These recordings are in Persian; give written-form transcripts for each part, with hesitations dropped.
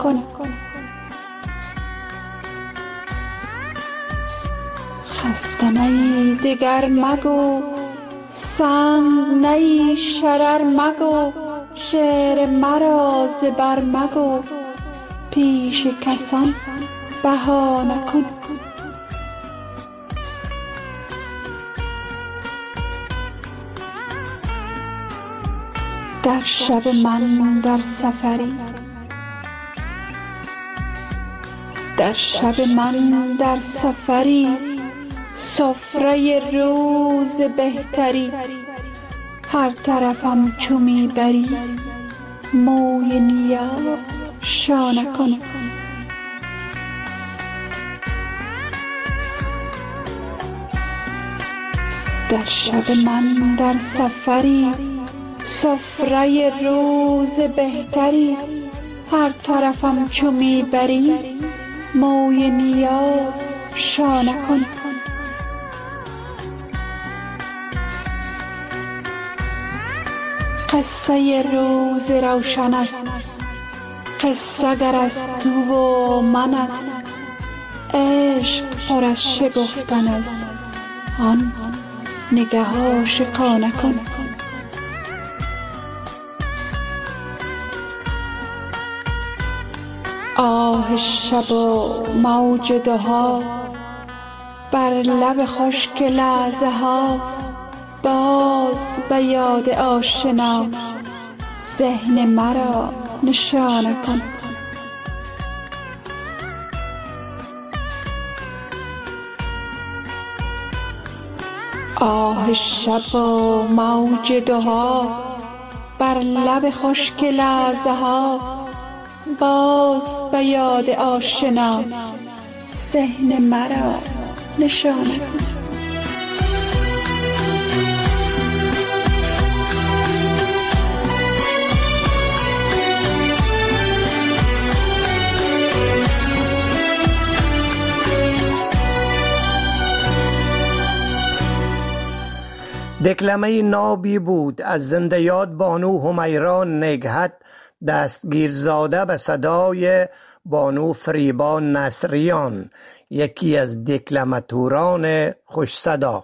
کن. خسته نی دگر مگو، سنگ نی شرر مگو، شعر مرا زبر مگو، پیش کسان بهانه کن. در شب من در سفری، در شب من در سفری، سفره روز بهتری، هر طرفم چو می بری، موی نیاز شانه کن. در شب من در سفری، سفره روز بهتری، هر طرفم چو می بری، موی نیاز شانه کن. قصه روز روشن است، قصه گر از تو و من است، عشق پر از شگفتن است، آن نگه عاشقانه کن. آه شب و موج دهها، بر لب خشک لحظه ها، باز به یاد آشنا، ذهن مرا نشانه کن. آه شب و موج دهها، بر لب خشک لحظه ها، باز به یاد آشنا، ذهن مرا نشانه کن. دکلمه نابی بود از زنده یاد بانو همیرا نگهت دستگیرزاده به صدای بانو فریبا نصریان، یکی از دکلماتوران خوش صدا.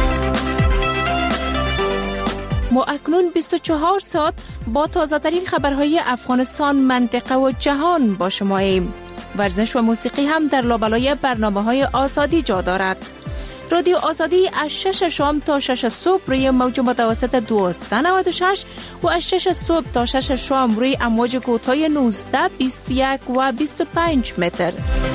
ما اکنون 24 ساعت با تازه ترین خبرهای افغانستان، منطقه و جهان با شماییم. ورزش و موسیقی هم در لابلای برنامه‌های آزادی جا دارد. رادیو آزادی از 6 شام تا 6 صبح روی موج متوسط 1296 و از 6 صبح تا 6 شام روی امواج کوتاه 19، 21 و 25 متر.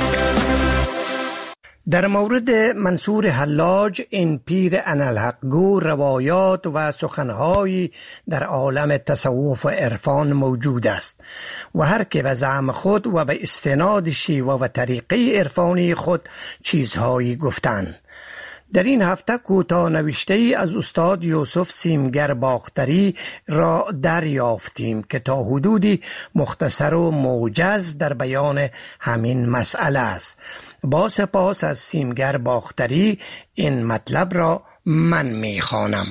در مورد منصور حلاج، این پیر انالحق گو، روایات و سخنهایی در عالم تصوف و عرفان موجود است و هر که به زعم خود و به استناد شیوه و طریقه عرفانی خود چیزهایی گفتند. در این هفته کوتاه نوشته ای از استاد یوسف سیمگر باختری را دریافتیم که تا حدودی مختصر و موجز در بیان همین مسئله است. با سپاس از سیمگر باختری این مطلب را من می‌خوانم.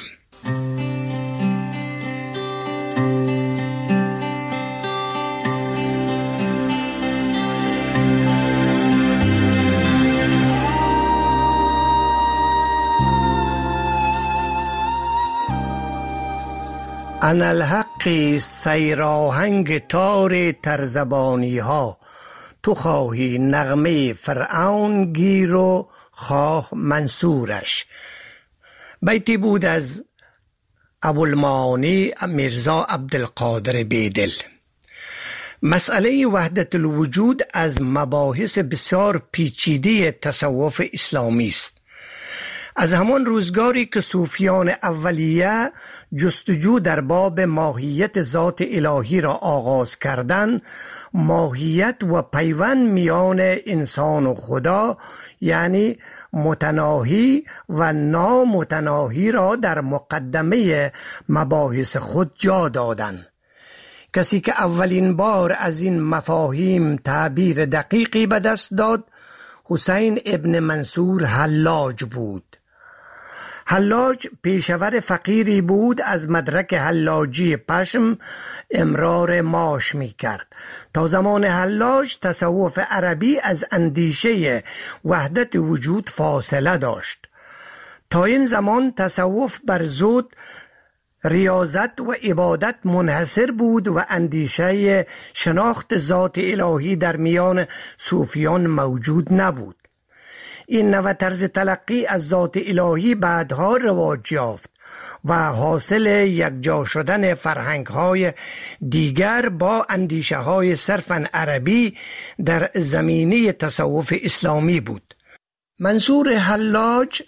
انالحق سیراهنگ تار ترزبانی ها، تو خواهی نغمه فرعون گیر و خواه منصورش. بیتی بود از ابوالمعانی میرزا عبدالقادر بیدل. مسئله وحدت الوجود از مباحث بسیار پیچیده تصوف اسلامی است. از همان روزگاری که صوفیان اولیه جستجو در باب ماهیت ذات الهی را آغاز کردند، ماهیت و پیوند میان انسان و خدا، یعنی متناهی و نامتناهی را در مقدمه مباحث خود جا دادند. کسی که اولین بار از این مفاهیم تعبیر دقیقی به دست داد، حسین ابن منصور حلاج بود. حلاج پیشور فقیری بود، از مدرک حلاجی پشم امرار معاش می کرد. تا زمان حلاج تصوف عربی از اندیشه وحدت وجود فاصله داشت. تا این زمان تصوف بر زود ریاضت و عبادت منحصر بود و اندیشه شناخت ذات الهی در میان صوفیان موجود نبود. این نوع طرز تلقی از ذات الهی بعدها رواج یافت و حاصل یکجا شدن فرهنگ‌های دیگر با اندیشه‌های صرفاً عربی در زمینه تصوف اسلامی بود. منصور حلاج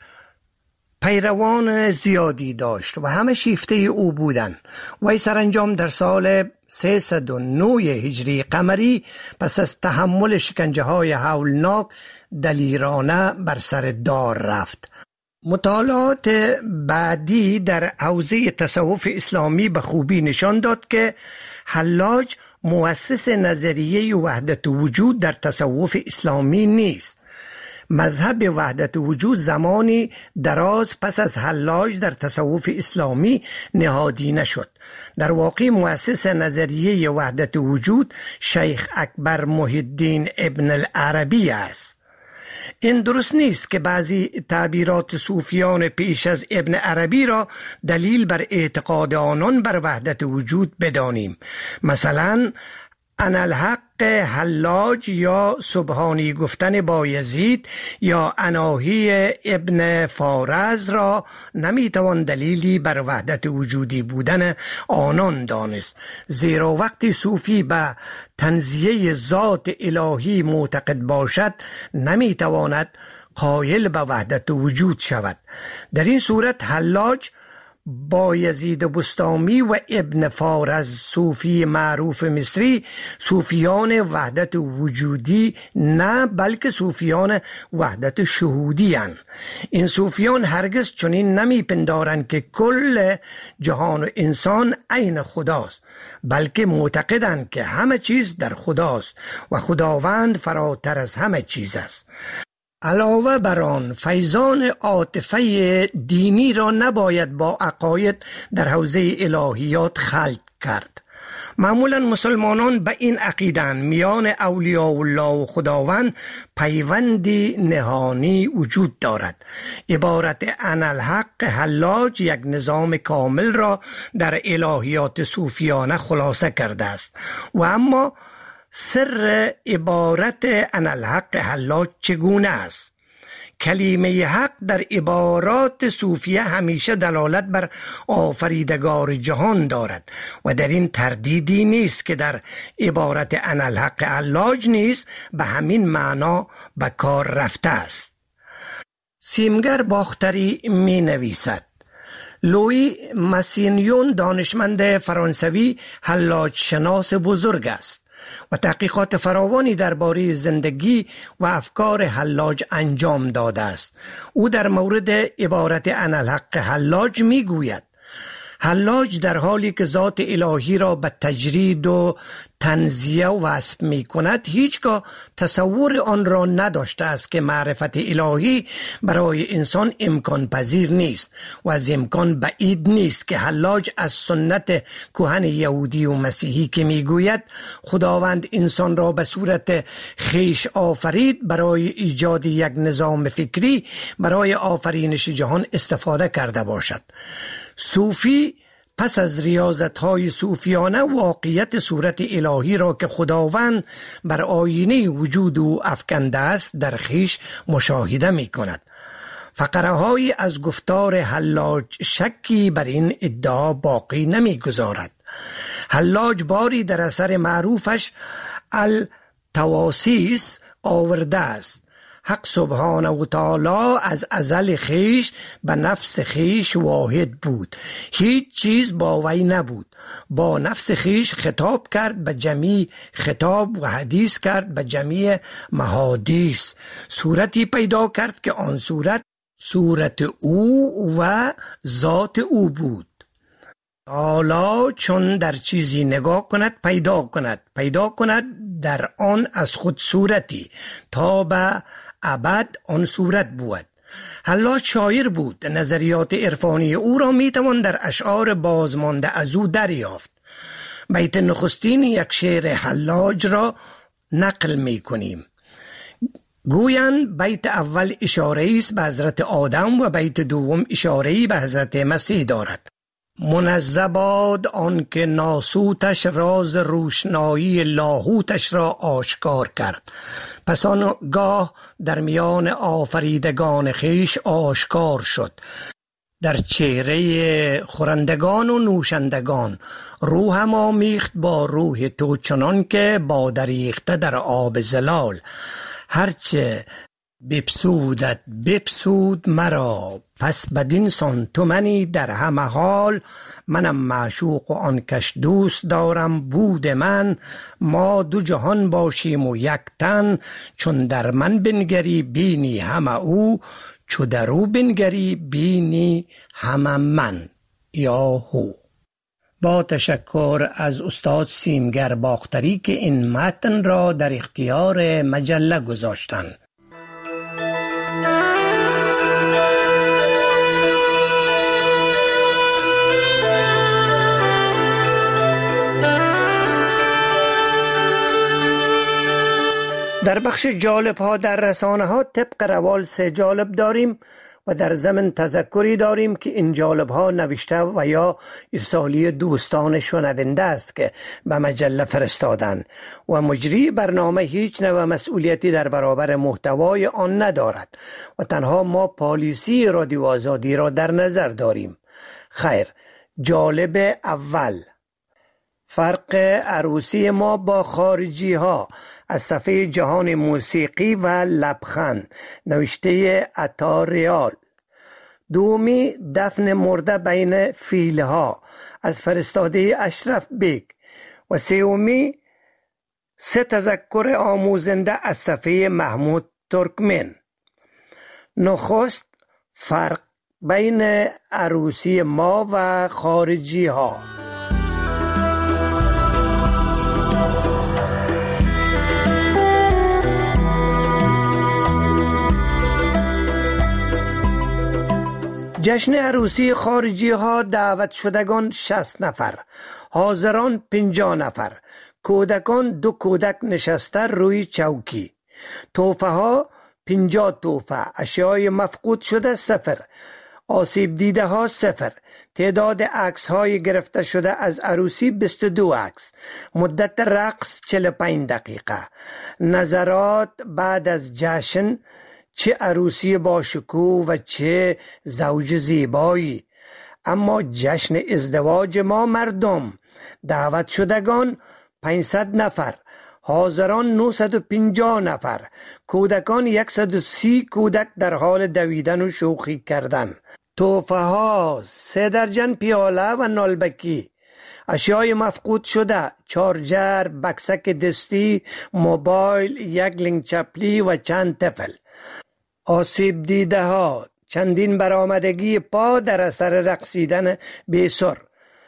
پیروان زیادی داشت و همه شیفته او بودند. وی سرانجام در سال 309 هجری قمری پس از تحمل شکنجه‌های هولناک دلیرانه بر سر دار رفت. مطالعات بعدی در حوزه تصوف اسلامی به خوبی نشان داد که حلاج مؤسس نظریه وحدت وجود در تصوف اسلامی نیست. مذهب وحدت وجود زمانی دراز پس از حلاج در تصوف اسلامی نهادینه شد. در واقع مؤسس نظریه وحدت وجود شیخ اکبر محی الدین ابن العربی است. این درست نیست که بعضی تعبیرات صوفیان پیش از ابن عربی را دلیل بر اعتقاد آنان بر وحدت وجود بدانیم. مثلا انالحق حلاج یا سبحانی گفتن بایزید یا اناهی ابن فارز را نمیتوان دلیلی بر وحدت وجودی بودن آنان دانست، زیرا وقتی صوفی به تنزیه ذات الهی معتقد باشد نمیتواند قائل به وحدت وجود شود. در این صورت حلاج بایزید بستامی و ابن فارز صوفی معروف مصری صوفیان وحدت وجودی نه بلکه صوفیان وحدت شهودی هستند. این صوفیان هرگز چنین نمی پندارند که کل جهان و انسان عین خداست، بلکه معتقدند که همه چیز در خداست و خداوند فراتر از همه چیز است. علاوه بر آن فیضان عاطفه دینی را نباید با عقاید در حوزه الهیات خلط کرد. معمولا مسلمانان به این عقیدند میان اولیاء الله و خداوند پیوندی نهانی وجود دارد. عبارت انالحق حلاج یک نظام کامل را در الهیات صوفیانه خلاصه کرده است. و اما سر عبارت انالحق حلاج چگونه است؟ کلمه حق در عبارات صوفیه همیشه دلالت بر آفریدگار جهان دارد و در این تردیدی نیست که در عبارت انالحق حلاج نیز به همین معنا به کار رفته است. سیمگر باختری می نویسد: لویی ماسینیون دانشمند فرانسوی حلاج شناس بزرگ است و تحقیقات فراوانی درباره زندگی و افکار حلاج انجام داده است. او در مورد عبارت انالحق حلاج می گوید: حلاج در حالی که ذات الهی را به تجرید و تنزیه وصف می کند هیچگاه تصور آن را نداشته است که معرفت الهی برای انسان امکان پذیر نیست و از امکان بعید نیست که حلاج از سنت کهن یهودی و مسیحی که می گوید خداوند انسان را به صورت خیش آفرید برای ایجاد یک نظام فکری برای آفرینش جهان استفاده کرده باشد. صوفی پس از ریاضت‌های صوفیانه واقعیت صورت الهی را که خداوند بر آینه وجود او افکنده است در خویش مشاهده می کند. فقره‌هایی از گفتار حلاج شکی بر این ادعا باقی نمی گذارد. حلاج باری در اثر معروفش التواسیس آورده است: حق سبحانه و تعالی از ازل خیش به نفس خیش واحد بود، هیچ چیز با وی نبود. با نفس خیش خطاب کرد به جمیع خطاب و حدیث کرد به جمیع محادیث. صورتی پیدا کرد که آن صورت او و ذات او بود. حالا چون در چیزی نگاه کند پیدا کند در آن از خود صورتی تا به ابد آن صورت بود. حلاج شاعر بود. نظریات عرفانی او را میتوان در اشعار بازمانده از او دریافت. بیت نخستین یک شعر حلاج را نقل می کنیم. گویند بیت اول اشاره است به حضرت آدم و بیت دوم اشاره‌ای به حضرت مسیح دارد. منزه باد آن که ناسوتش راز روشنایی لاهوتش را آشکار کرد. پس آنگاه در میان آفریدگان خیش آشکار شد، در چهره خورندگان و نوشندگان. روحم آمیخت با روح تو چنان که باده ریخته در آب زلال. هرچه بپسودت بپسود مرا، پس بدین سان تو منی در همه حال. منم معشوق و آن کش دوست دارم بود من. ما دو جهان باشیم و یک تن، چون در من بنگری بینی همه او، چو در او بنگری بینی همه من یا هو. با تشکر از استاد سیمگر باختری که این متن را در اختیار مجله گذاشتند. در بخش جالب ها در رسانه ها طبق روال 3 جالب داریم و در ضمن تذکری داریم که این جالب ها نوشته و یا ارسالی دوستان شنونده است که به مجله فرستادن و مجری برنامه هیچ نوع مسئولیتی در برابر محتوای آن ندارد و تنها ما پالیسی رادیو آزادی را در نظر داریم. خیر، جالب اول: فرق عروسی ما با خارجی ها، از صفحه جهان موسیقی و لبخند، نوشته عطا ریال. دومی: دفن مرده بین فیلها، از فرستاده اشرف بیگ. و سومی: 3 تذکر آموزنده، از صفحه محمود ترکمن. نخست: فرق بین عروسی ما و خارجی ها. جشن عروسی خارجی ها دعوت شدگان 60 نفر، حاضران 50 نفر، کودکان 2 کودک نشسته روی چوکی، تحفه ها 50 تحفه، اشیای مفقود شده 0، آسیب دیده ها 0، تعداد عکس های گرفته شده از عروسی 22 عکس، مدت رقص 45 دقیقه، نظرات بعد از جشن: چه عروسی با شکوه و چه زوج زیبایی. اما جشن ازدواج ما مردم. دعوت شدگان 500 نفر، حاضران 950 نفر، کودکان 130 کودک در حال دویدن و شوخی کردن. تحفه ها 3 درجن پیاله و نالبکی، اشیای مفقود شده: چارجر، بکسک دستی، موبایل، 1 لنگ چپلی و چند طفل. آسیب دیده ها: چندین برآمدگی پا در اثر رقصیدن بی‌سر.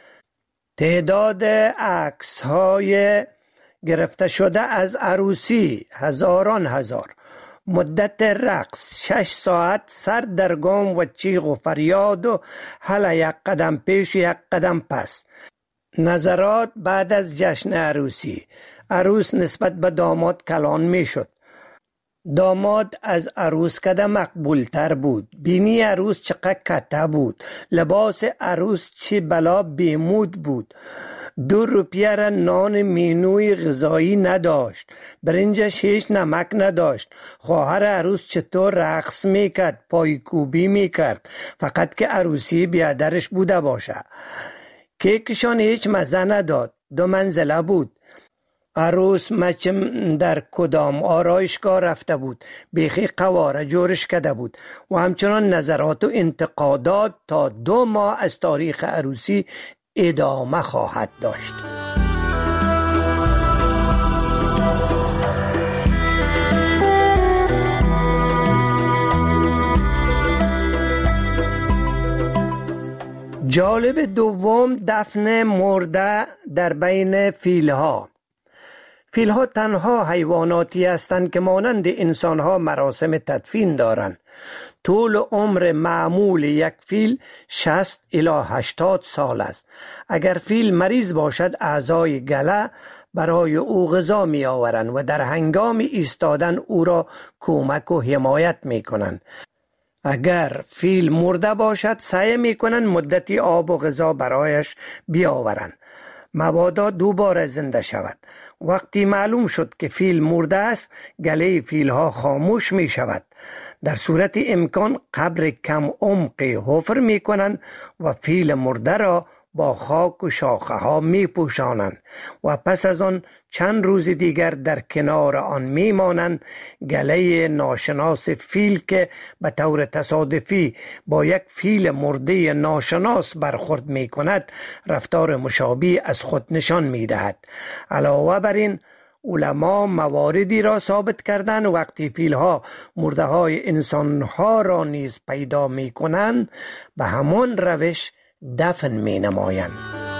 تعداد عکس های گرفته شده از عروسی: هزاران هزار. مدت رقص 6 ساعت، سر در گام و چیغ و فریاد و هله 1 قدم پیش و 1 قدم پس. نظرات بعد از جشن عروسی: عروس نسبت به داماد کلان می شد. داماد از عروس کده مقبول تر بود. بینی عروس چقدر کته بود. لباس عروس چه بلا بیمود بود. 2 روپیه را نان مینوی غذایی نداشت. برنجش هیچ نمک نداشت. خواهر عروس چطور رقص میکرد، پایکوبی میکرد، فقط که عروسی بیادرش بوده باشه. کیکشان هیچ مزه نداد. 2 منزله بود. عروس مچم در کدام آرایشگاه رفته بود، بیخی قواره جورش کرده بود و همچنان نظرات و انتقادات تا 2 ماه از تاریخ عروسی ادامه خواهد داشت. جالب دوم: دفن مرده در بین فیلها. فیل‌ها تنها حیواناتی هستند که مانند انسان‌ها مراسم تدفین دارند. طول عمر معمول یک فیل 60 الی 80 سال است. اگر فیل مریض باشد اعضای گله برای او غذا می آورند و در هنگام ایستادن او را کمک و حمایت می کنند. اگر فیل مرده باشد سعی می کنند مدتی آب و غذا برایش بیاورند مبادا دوباره زنده شود. وقتی معلوم شد که فیل مرده است گله فیل ها خاموش می شود. در صورت امکان قبر کم عمقی حفر می کنند و فیل مرده را با خاک و شاخه ها می پوشانند و پس از آن چند روز دیگر در کنار آن می مانند. گله ناشناس فیل که به طور تصادفی با یک فیل مرده ناشناس برخورد می کند رفتار مشابه از خود نشان می دهد. علاوه بر این علما مواردی را ثابت کردند وقتی فیل‌ها مرده‌های انسان‌ها را نیز پیدا می کنند به همان روش دفن می نمایند.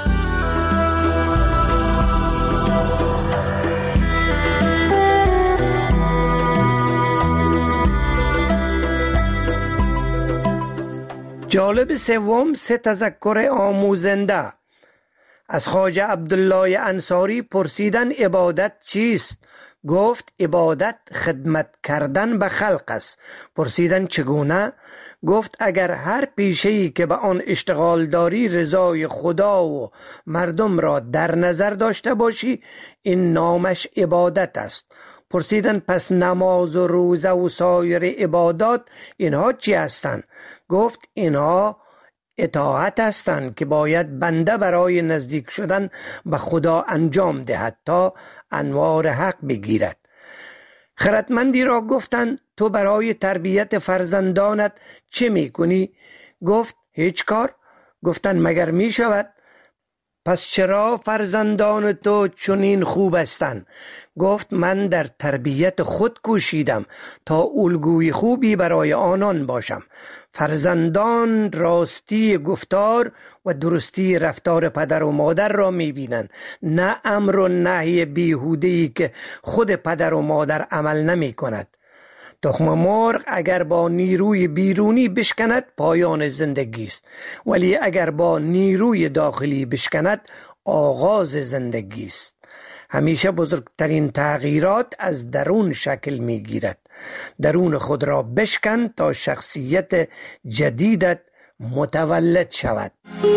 جالب سوم، 3 تذکر آموزنده. از خواجه عبدالله انصاری پرسیدن عبادت چیست؟ گفت عبادت خدمت کردن به خلق است. پرسیدن چگونه؟ گفت اگر هر پیشه‌ای که به آن اشتغال داری رضای خدا و مردم را در نظر داشته باشی این نامش عبادت است. پرسیدن پس نماز و روزه و سایر عبادات اینها چی هستند؟ گفت اینها اطاعت هستند که باید بنده برای نزدیک شدن به خدا انجام دهد تا انوار حق بگیرد. خردمندی را گفتند تو برای تربیت فرزندانت چه میکنی؟ گفت هیچ کار. گفتند مگر میشود؟ پس چرا فرزندان تو چنین خوب هستند؟ گفت من در تربیت خود کوشیدم تا الگوی خوبی برای آنان باشم. فرزندان راستی گفتار و درستی رفتار پدر و مادر را میبینند، نه امر و نهی بیهوده‌ای که خود پدر و مادر عمل نمی کند. تخم مرغ اگر با نیروی بیرونی بشکند پایان زندگی است، ولی اگر با نیروی داخلی بشکند آغاز زندگی است. همیشه بزرگترین تغییرات از درون شکل می گیرد. درون خود را بشکن تا شخصیت جدیدت متولد شود.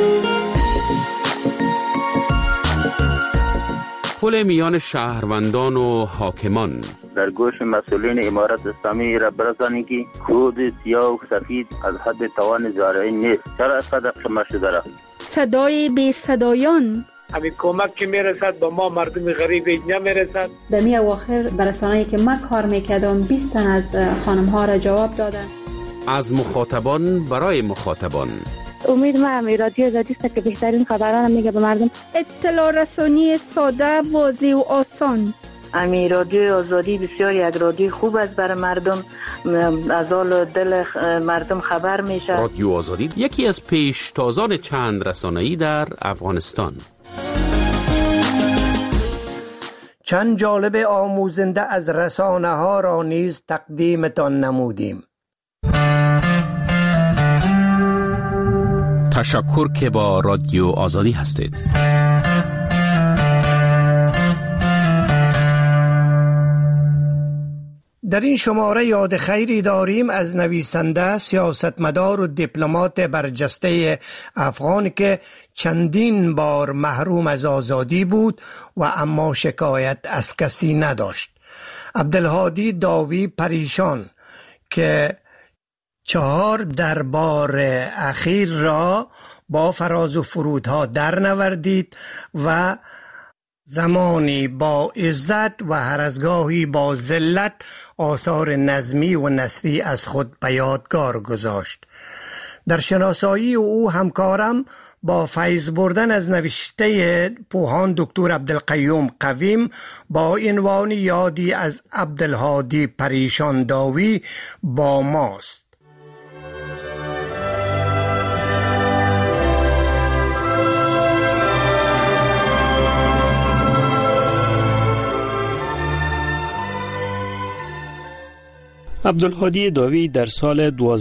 پل میان شهروندان و حاکمان. در گوش مسئولین امارت اسلامی را برسانید که کود سیاه و سفید از حد توان زارعین نیست. چرا اینقدر خمه شده را؟ صدای بی صدایان. همین کمک که میرسد به ما مردم غریب نمیرسد. در می اواخر برسانه‌ای که من کار میکردم 20 تن از خانم ها را جواب دادن. از مخاطبان برای مخاطبان. امید ما همی رادیو آزادی است که بهترین خبران میگه به مردم. اطلاع رسانی ساده، واضح و آسان. امی رادیو آزادی بسیار یک رادیو خوب است برای مردم، از حال دل مردم خبر میشه. رادیو آزادی یکی از پیشتازان چند رسانه‌ای در افغانستان. چند جالب آموزنده از رسانه ها را نیز تقدیمتان نمودیم. تشکر که با رادیو آزادی هستید. در این شماره یاد خیری داریم از نویسنده، سیاستمدار و دیپلمات برجسته افغان که چندین بار محروم از آزادی بود و اما شکایت از کسی نداشت. عبدالهادی داوی پریشان که 4 دربار اخیر را با فراز و فرودها در نوردید و زمانی با عزت و هر از گاهی با ذلت آثار نظمی و نثری از خود به یادگار گذاشت. در شناسایی او همکارم با فیض بردن از نوشته پوهان دکتر عبدالقیوم قویم با عنوان یادی از عبدالهادی پریشان داوی با ماست. عبدالهادی داوی در سال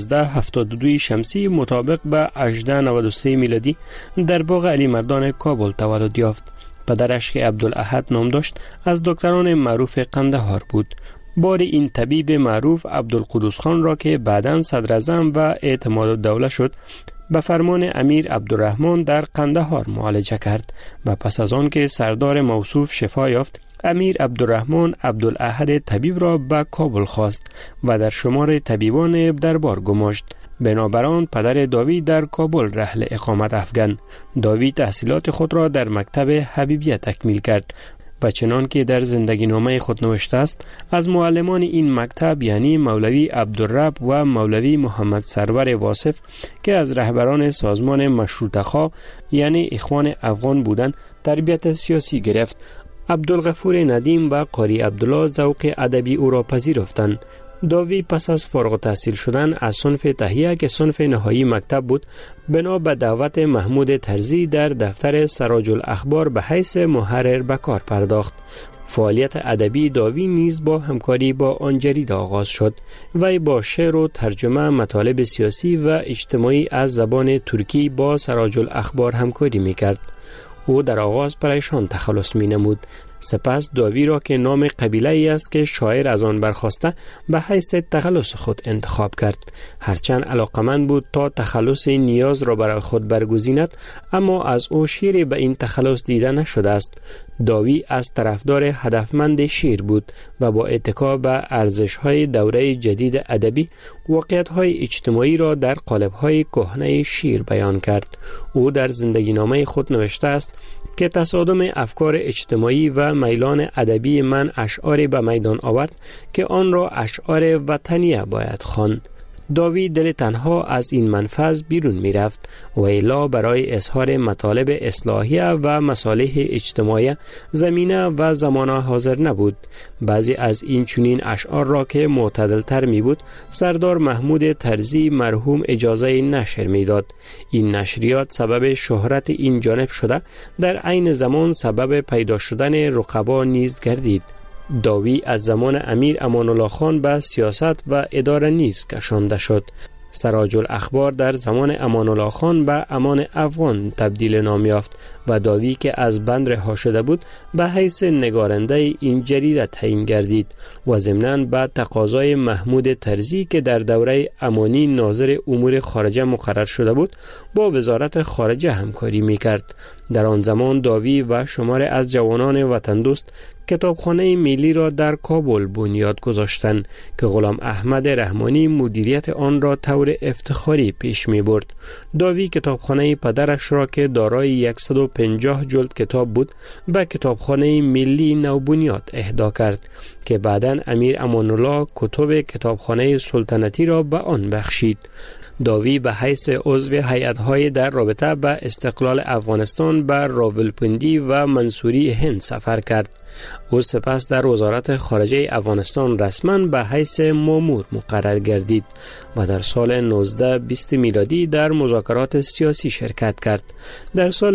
1272 شمسی مطابق به 1893 میلادی در باغ علی مردان کابل تولد یافت. پدرش که عبدالاحد نام داشت از دکتران معروف قندهار بود. بار این طبیب معروف عبدالقدوس خان را که بعداً صدر اعظم و اعتماد الدوله شد به فرمان امیر عبدالرحمن در قندهار معالجه کرد و پس از آن که سردار موصوف شفا یافت، امیر عبدالرحمن عبدالاحد طبیب را به کابل خواست و در شمار طبیبان دربار گماشت. بنابراین پدر داوی در کابل رحل اقامت افکند. داوی تحصیلات خود را در مکتب حبیبیه تکمیل کرد و چنان که در زندگی نامه خود نوشته است، از معلمان این مکتب یعنی مولوی عبدالرب و مولوی محمد سرور واصف که از رهبران سازمان مشروطه خواه یعنی اخوان افغان بودند تربیت سیاسی گرفت. عبدالغفور ندیم و قاری عبدالله ذوق ادبی او را پذیرفتند. داوی پس از فارغ التحصیل شدن از صنف تهیه که صنف نهایی مکتب بود، بنا به دعوت محمود طرزی در دفتر سراج الاخبار به حیث محرر به کار پرداخت. فعالیت ادبی داوی نیز با همکاری با آن جریده آغاز شد. وی با شعر و ترجمه مطالب سیاسی و اجتماعی از زبان ترکی با سراج الاخبار همکاری می‌کرد. او در آغاز پریشان تخلص می نمود. سپس داوی را که نام قبیله ای است که شاعر از آن برخاسته به حیث تخلص خود انتخاب کرد. هرچند علاقمند بود تا تخلص نیاز را برای خود برگزیند، اما از او شیری به این تخلص دیده نشده است. داوی از طرفدار هدفمند شعر بود و با اتکا به ارزش‌های دوره جدید ادبی واقعیت‌های اجتماعی را در قالب‌های کهنه شعر بیان کرد. او در زندگی نامه خود نوشته است که تصادم افکار اجتماعی و میلان ادبی من اشعاری به میدان آورد که آن را اشعار وطنیه باید خواند. داوی دل تنها از این منفذ بیرون می رفت و الا برای اظهار مطالب اصلاحیه و مصالح اجتماعی زمینه و زمان حاضر نبود. بعضی از این چنین اشعار را که معتدل تر می بود سردار محمود طرزی مرحوم اجازه نشر می داد. این نشریات سبب شهرت این جانب شده، در عین زمان سبب پیدا شدن رقبا نیز گردید. داوی از زمان امیر امان الله خان به سیاست و اداره نیز کشانده شد. سراج الاخبار در زمان امان الله خان به امان افغان تبدیل نام یافت و داوی که از بند رها شده بود به حیث نگارنده این جریده تعیین گردید و ضمناً به تقاضای محمود طرزی که در دوره امانی ناظر امور خارجه مقرر شده بود با وزارت خارجه همکاری می‌کرد. در آن زمان داوی و شمار از جوانان وطن دوست کتابخانه ملی را در کابل بنیاد گذاشتند که غلام احمد رحمانی مدیریت آن را طور افتخاری پیش می برد. داوی کتابخانه پدرش را که دارای 150 جلد کتاب بود به کتابخانه ملی نوبنیاد اهدا کرد که بعداً امیر امان الله کتب کتابخانه سلطنتی را به آن بخشید. داوی به حیث عضو هیئت‌های در رابطه به استقلال افغانستان به راولپندی و منصوری هند سفر کرد. او سپس در وزارت خارجه افغانستان رسما به حیث مامور مقرر گردید و در سال 1920 میلادی در مذاکرات سیاسی شرکت کرد. در سال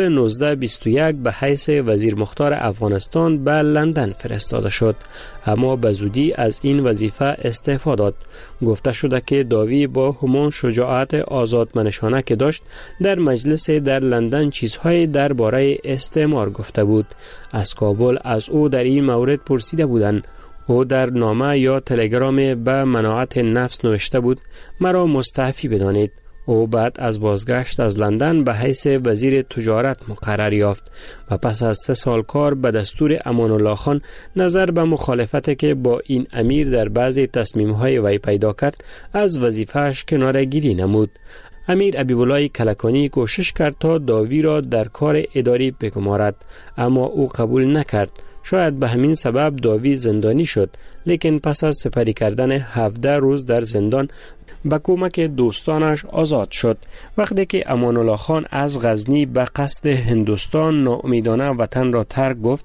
1921 به حیث وزیر مختار افغانستان به لندن فرستاده شد، اما به زودی از این وظیفه استعفا داد. گفته شده که داوی با همان شجاعت آزادمنشانه که داشت در مجلس در لندن چیزهای درباره استعمار گفته بود. از کابل از او در این مورد پرسیده بودند. او در نامه یا تلگرام به مناعت نفس نوشته بود: مرا مستعفی بدانید. او بعد از بازگشت از لندن به حیث وزیر تجارت مقرر یافت و پس از 3 سال کار به دستور امان الله خان نظر به مخالفت که با این امیر در بعضی تصمیم‌های وی پیدا کرد از وظیفه‌اش کناره‌گیری نمود. امیر حبیب‌الله کلکانی کوشش کرد تا داوی را در کار اداری بگمارد، اما او قبول نکرد. شاید به همین سبب داوی زندانی شد، لیکن پس از سپری کردن 17 روز در زندان با کمک دوستانش آزاد شد. وقتی که امان الله خان از غزنی به قصد هندوستان ناامیدانه وطن را ترک گفت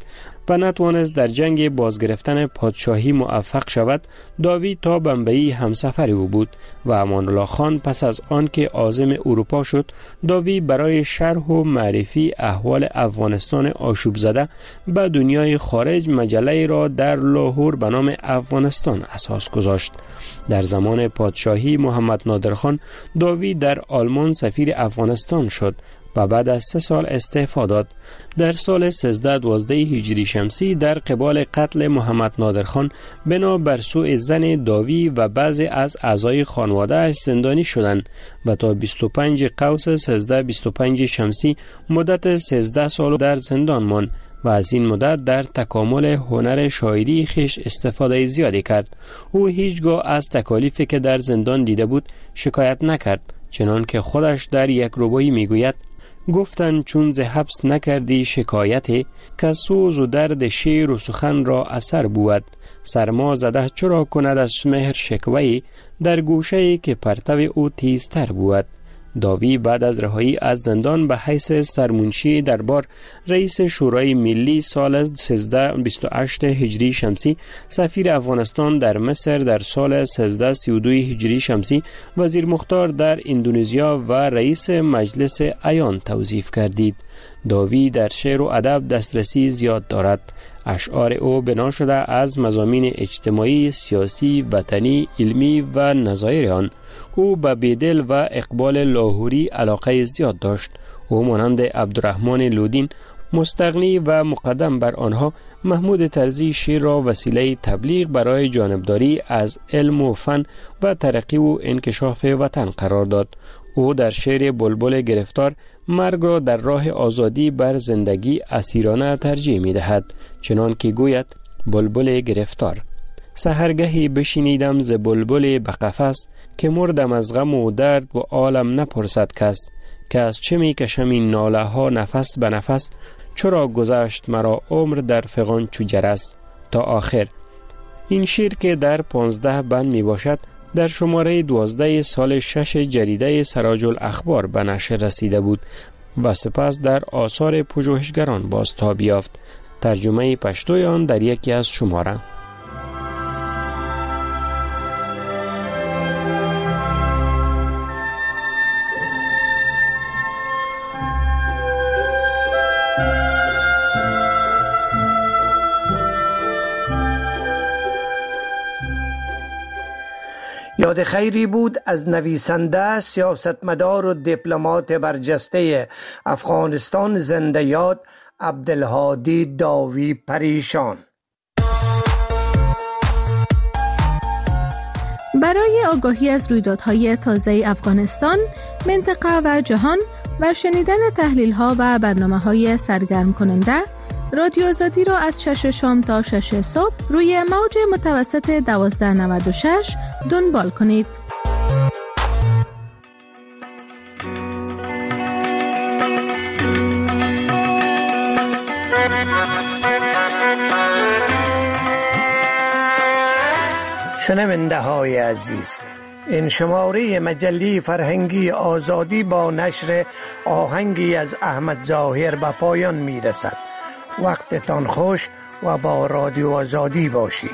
و نتوانست در جنگ بازگرفتن پادشاهی موفق شود، داوی تا بمبئی همسفر او بود و امان الله خان پس از آن که عازم اروپا شد، داوی برای شرح و معرفی احوال افغانستان آشوب زده به دنیای خارج مجله را در لاهور به نام افغانستان اساس گذاشت. در زمان پادشاهی محمد نادر خان، داوی در آلمان سفیر افغانستان شد و بعد از 3 سال استعفا داد. در سال 1312 هجری شمسی در قبال قتل محمد نادر خان بنا بر سوء ظن داوی و بعضی از اعضای خانواده اش زندانی شدند و تا 25 قوس 1325 شمسی مدت 13 سال در زندان ماند و از این مدت در تکامل هنر شاعری خیش استفاده زیادی کرد. او هیچگاه از تکالیفی که در زندان دیده بود شکایت نکرد، چنان که خودش در یک ربایی میگوید: گفتن چون ز حبس نکردی شکایتی، که سوز و درد شعر و سخن را اثر بود. سرما زده چرا کند از مهر شکوهی، در گوشه‌ای که پرتو او تیزتر بود. داوی بعد از رهایی از زندان به حیث سرمنشی دربار، رئیس شورای ملی سال 1328 هجری شمسی، سفیر افغانستان در مصر در سال 1332 هجری شمسی، وزیر مختار در اندونزیا و رئیس مجلس عیان توظیف گردید. داوی در شعر و ادب دسترسی زیاد دارد. اشعار او بنا شده از مضامین اجتماعی، سیاسی، وطنی، علمی و نظایر آن. او به بیدل و اقبال لاهوری علاقه زیاد داشت. او مانند عبدالرحمن لودین مستغنی و مقدم بر آنها، محمود طرزی شعر را وسیله تبلیغ برای جانبداری از علم و فن و ترقی و انکشاف وطن قرار داد. او در شعر بلبل گرفتار مرگ را در راه آزادی بر زندگی اسیرانه ترجیح می دهد، چنان که گوید: بلبل گرفتار. سحرگهی بشینیدم ز بلبل به قفس، که مردم از غم و درد و عالم نپرسد کس. که از چه می کشم این ناله ها نفس به نفس، چرا گذشت مرا عمر در فغان چو جرس. تا آخر. این شعر که در 15 بند می باشد، در شماره 12 سال 6 جریده سراج الاخبار به نشر رسیده بود و سپس در آثار پژوهشگران بازتاب یافت. ترجمه پشتوی آن در یکی از شماره. یاد خیری بود از نویسنده، سیاستمدار و دیپلمات برجسته افغانستان زنده یاد عبدالهادی داوی پریشان. برای آگاهی از رویدادهای تازه افغانستان، منطقه و جهان و شنیدن تحلیل‌ها و برنامه‌های سرگرم کننده، رادیو آزادی را از 6 شام تا 6 صبح روی موج متوسط 1296 دنبال کنید. شنونده های عزیز، این شماره مجله فرهنگی آزادی با نشر آهنگی از احمد ظاهر به پایان می رسد. وقتتان خوش و با رادیو آزادی باشید.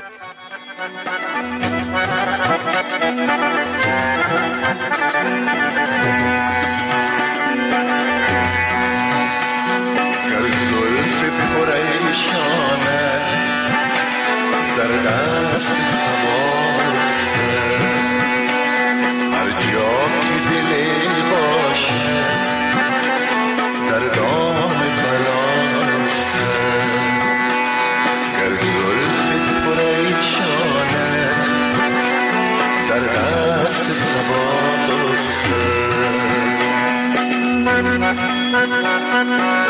گر زلف پریشانه در دست سوارته، هر جا که دلی باشه در دام بلاسته. گر زلف پریشانه در دست سوارته،